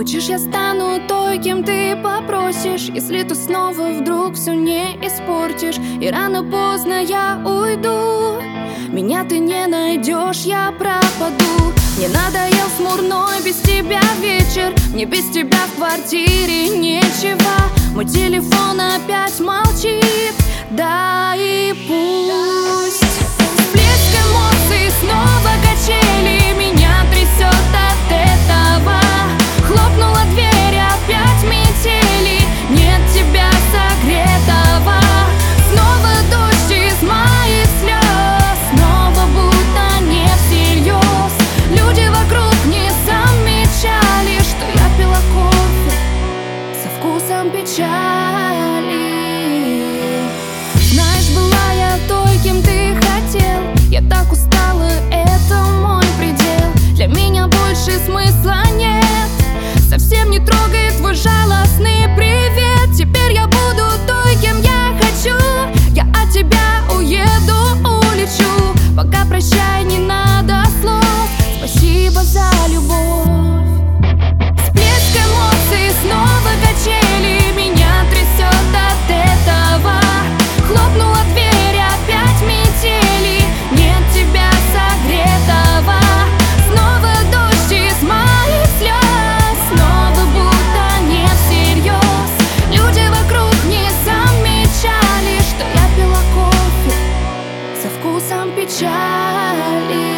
Хочешь, я стану той, кем ты попросишь, если ты снова вдруг все не испортишь, и рано-поздно я уйду. Меня ты не найдешь, я пропаду. Мне надоел смурной без тебя вечер, мне без тебя в квартире нечего. Мой телефон опять молчит, да и пусть. Всплеск эмоций, снова качели, меня трясет от этого. Хлопнула дверь, опять метели, нет тебя согретого. Снова дождь из моих слез, снова будто не всерьез. Люди вокруг не замечали, что я пила кофе со вкусом печали. Знаешь, была я той, кем ты хотел, я так устала, это мой предел. Для меня больше смысла нет, совсем не трогает твой жалостный привет. Теперь я буду той, кем я хочу, я от тебя уеду, улечу. Пока прощай, не надо слов, спасибо за любовь. Всплеск эмоций, снова качели, меня трясет от этого. Хлопнула дверь, опять метели, нет тебя согретого. Снова дождь из моих слез, снова будто не всерьез. Люди вокруг не замечали, что я пила кофе со вкусом печали.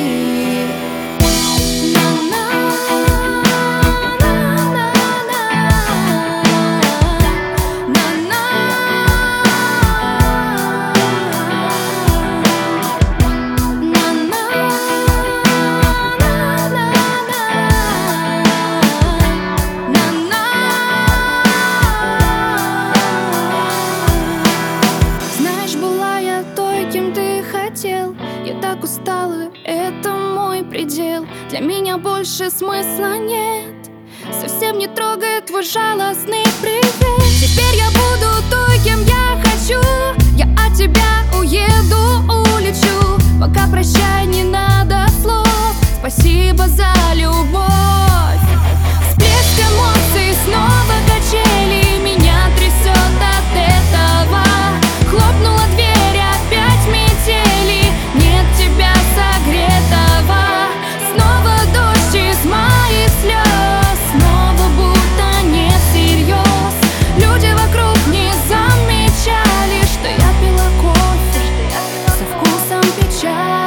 Я так устала, это мой предел. Для меня больше смысла нет, совсем не трогает твой жалостный привет. Теперь я буду той, кем я хочу, я от тебя уеду, улечу. Пока прощай, не надо слов, спасибо за любовь. Всплеск эмоций, снова качели, меня трясет от этого. Хлопнула дверь, опять метели, нет тебя согретого. Снова дождь из моих слез, снова будто не всерьез. Люди вокруг не замечали, что я пила кофе со вкусом печали.